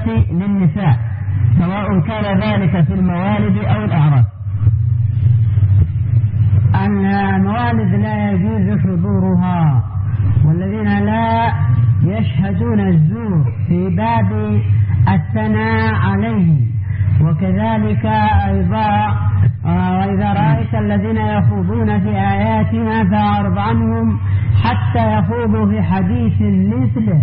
المزعربة للنساء سواء كان ذلك في الموالد أو الأعراس. الموالد لا يجوز حضورها، والذين لا يشهدون الزور في باب الثناء عليه. وكذلك أيضا وإذا رأيت الذين يخوضون في آياتنا فأعرض عنهم حتى يخوضوا في حديث مثله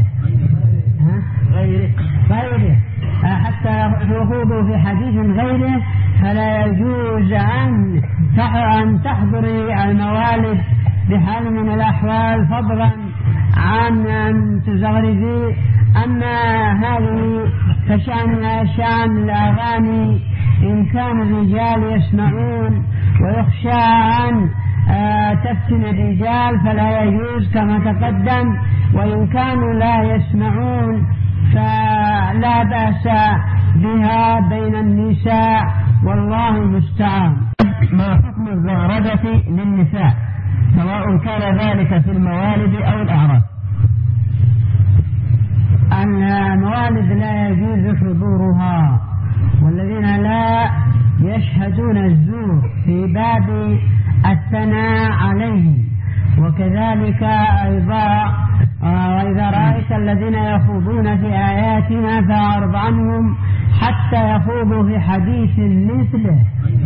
غيره حتى يخوضوا في حديث غيره، فلا يجوز أن تحضري الموالد بحال من الأحوال، فضلا عن أن تزغربي. أما هذه فشأن الأغاني إن كان الرجال يسمعون ويخشى أن تفتن الرجال فلا يجوز كما تقدم، وإن كانوا لا يسمعون فلا بأس بها بين النساء، والله المستعان. ما حكم الزغربة للنساء سواء كان ذلك في الموالد أو الأعراس؟ الموالد لا يجوز حضورها، والذين لا يشهدون الزور في باب الثناء عليه. وكذلك أيضا وإذا رأيت الذين يخوضون في آياتنا فأعرض عنهم حتى يخوضوا في حديث مثله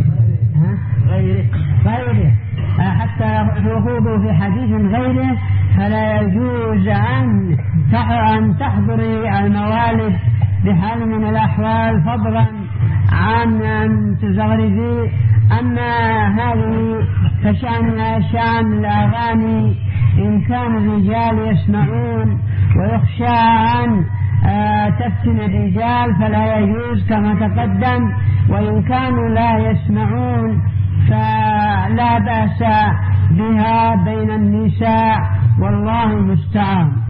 غيره حتى يخوضوا في حديث غيره، فلا يجوز أن تحضري الموالد بحال من الأحوال، فضلا عن أن تزغربي. أما هذه فشأن الأغاني إن كان الرجال يسمعون ويخشى أن تفتن الرجال فلا يجوز كما تقدم، وإن كانوا لا يسمعون فلا بأس بها بين النساء، والله المستعان.